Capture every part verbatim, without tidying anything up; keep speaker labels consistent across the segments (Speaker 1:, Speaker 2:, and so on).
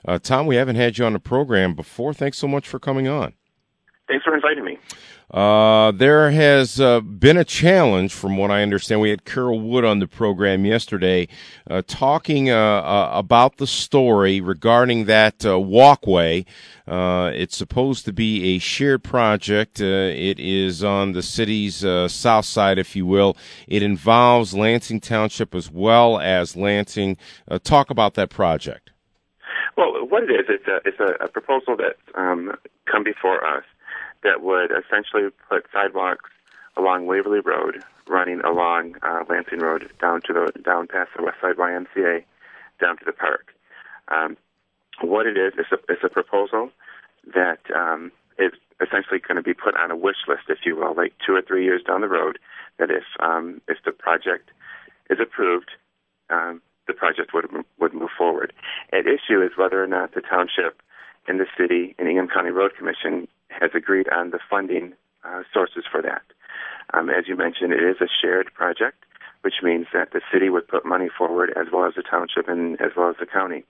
Speaker 1: Uh, Tom, we haven't had you on the program before. Thanks so much for coming on.
Speaker 2: Thanks for inviting me.
Speaker 1: Uh, there has uh, been a challenge, from what I understand. We had Carol Wood on the program yesterday uh, talking uh, uh, about the story regarding that uh, walkway. Uh, it's supposed to be a shared project. Uh, it is on the city's uh, south side, if you will. It involves Lansing Township as well as Lansing. Uh, talk about that project.
Speaker 2: Well, what it is, it's a, it's a, a proposal that's um, come before us that would essentially put sidewalks along Waverly Road, running along uh, Lansing Road down to the down past the West Side Y M C A, down to the park. Um, what it is, it's a, it's a proposal that um, is essentially going to be put on a wish list, if you will, like two or three years down the road. That if um, if the project is approved, um, the project would would move forward. At issue is whether or not the township and the city and Ingham County Road Commission has agreed on the funding uh, sources for that. Um, as you mentioned, it is a shared project, which means that the city would put money forward as well as the township and as well as the county.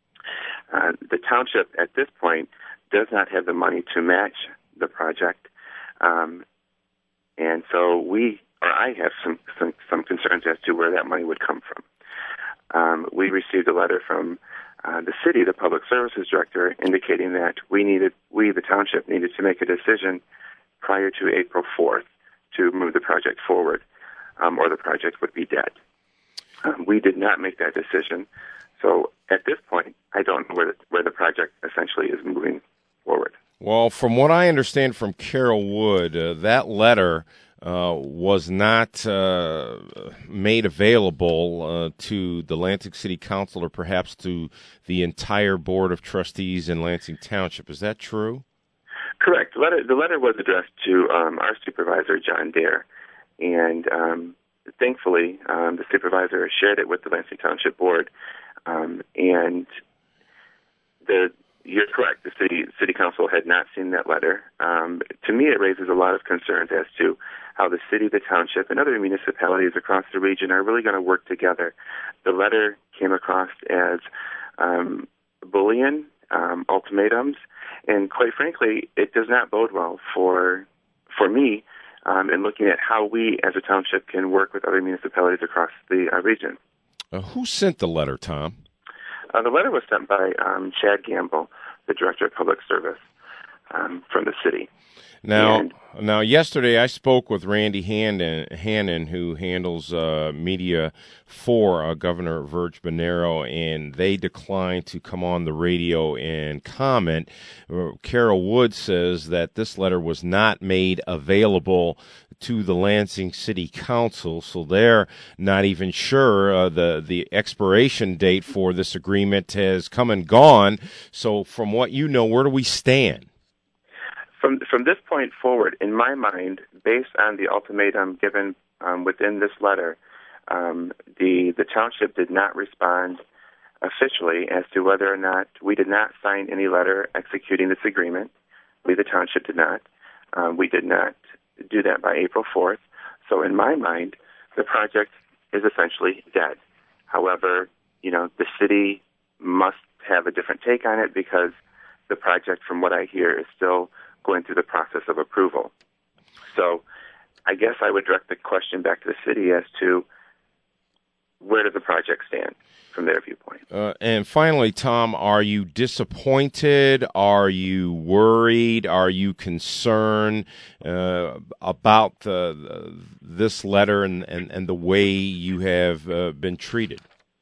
Speaker 2: Uh, the township at this point does not have the money to match the project, um, and so we, or I have some, some, some concerns as to where that money would come from. Um, we received a letter from Uh, the city, the public services director, indicating that we needed, we, the township, needed to make a decision prior to April fourth to move the project forward, um, or the project would be dead. Um, we did not make that decision, so at this point, I don't know where the, where the project essentially is moving forward.
Speaker 1: Well, from what I understand from Carol Wood, uh, that letter Uh, was not uh, made available uh, to the Lansing City Council or perhaps to the entire Board of Trustees in Lansing Township. Is that true?
Speaker 2: Correct. The letter, the letter was addressed to um, our supervisor, John Dare, and um, thankfully um, the supervisor shared it with the Lansing Township Board, um, and the You're correct. The city city council had not seen that letter. Um, to me, it raises a lot of concerns as to how the city, the township, and other municipalities across the region are really going to work together. The letter came across as um, bullying, um, ultimatums, and quite frankly, it does not bode well for for me um, in looking at how we, as a township, can work with other municipalities across the uh, region.
Speaker 1: Uh, who sent the letter, Tom?
Speaker 2: Uh, the letter was sent by um, Chad Gamble, the Director of Public Service um, from the city.
Speaker 1: Now,
Speaker 2: and,
Speaker 1: now, yesterday I spoke with Randy Hannon, Hannon who handles uh, media for uh, Governor Virg Bonero, and they declined to come on the radio and comment. Uh, Carol Wood says that this letter was not made available to the Lansing City Council, so they're not even sure. Uh, the the expiration date for this agreement has come and gone. So from what you know, where do we stand?
Speaker 2: From from this point forward, in my mind, based on the ultimatum given um, within this letter, um, the the township did not respond officially as to whether or not we did not sign any letter executing this agreement. We, the township, did not. Um, we did not do that by April fourth. So in my mind, the project is essentially dead. However, you know, the city must have a different take on it because the project, from what I hear, is still going through the process of approval. So I guess I would direct the question back to the city as to where does the project stand from their viewpoint.
Speaker 1: Uh, and finally, Tom, are you disappointed? Are you worried? Are you concerned uh, about the, the, this letter and, and, and the way you have uh, been treated?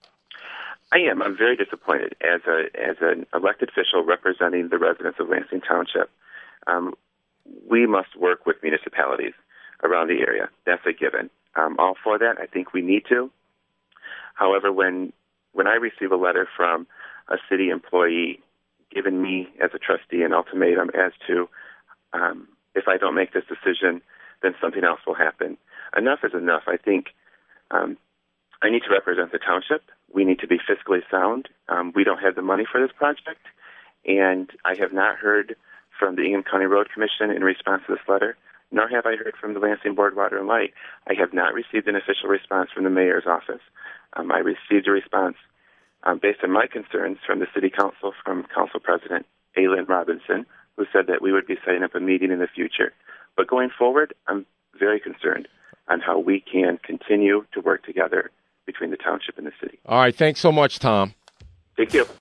Speaker 2: I am. I'm very disappointed as a as an elected official representing the residents of Lansing Township. Um, we must work with municipalities around the area. That's a given. Um, all for that. I think we need to. However, when when I receive a letter from a city employee giving me as a trustee an ultimatum as to um, if I don't make this decision, then something else will happen. Enough is enough. I think um, I need to represent the township. We need to be fiscally sound. Um, we don't have the money for this project, and I have not heard from the Ingham County Road Commission in response to this letter, nor have I heard from the Lansing Board Water and Light. I have not received an official response from the mayor's office. Um, I received a response um, based on my concerns from the City Council, from Council President Aylin Robinson, who said that we would be setting up a meeting in the future. But going forward, I'm very concerned on how we can continue to work together between the township and the city.
Speaker 1: All right. Thanks so much, Tom.
Speaker 2: Thank you.